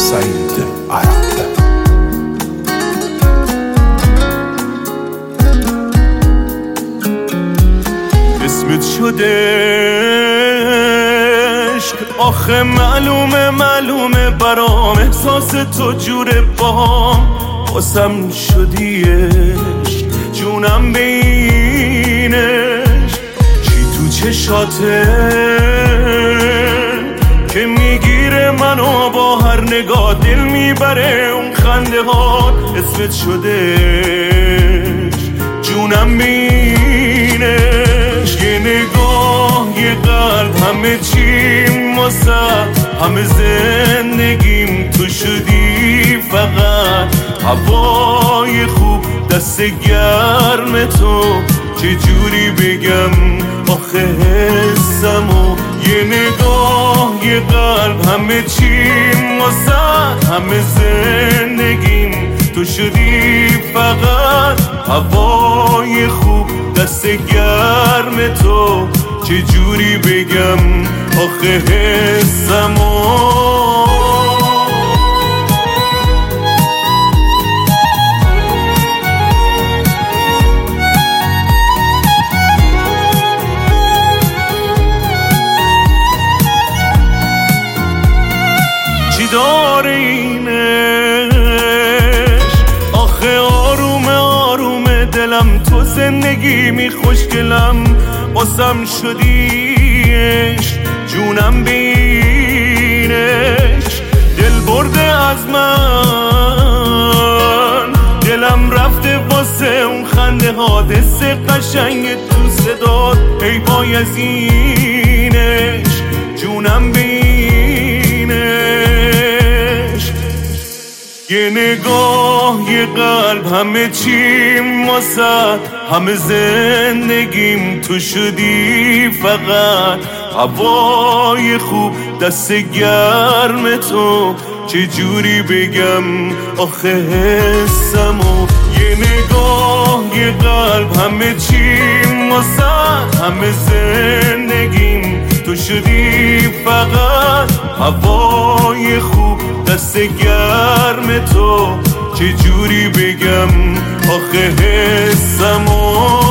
سعید عرب. اسمت شده عشق، آخه معلومه برام احساس تو جوره باهم، واسم شدی عشق، جونم بینش چی تو چشاته که میگیره منو با هر نگاه، دل میبره اون خنده ها. اسمت شده عشق، جونم بینش، یه نگاه یه قلب، همه چیم واسه همه زندگیم تو شدی فقط هوای خوب، دست گرم تو چجوری بگم آخه حسمو. یه نگاه یه قلب، همه چیم واسه همه زندگیم تو شدی فقط هوای خوب، دست گرم تو چجوری بگم آخه حسمو. چی داره اینش آخه؟ آرومه دلم، تو زندگی می خوشگلم، باسم شدیش، جونم بینش. دل برده از من، دلم رفته واسه اون خنده ها، دست قشنگ تو صدات، ای بایزینش، جونم بینش. یه نگاه یه قلب، همه چیم واسه همه زندگیم تو شدی فقط هوای خوب، دست گرم تو چجوری بگم آخه حسمو. یه نگاه یه قلب، همه چیم واسه همه زندگیم تو شدی فقط هوای خوب، دست گرم تو چجوری بگم آخه حسمو.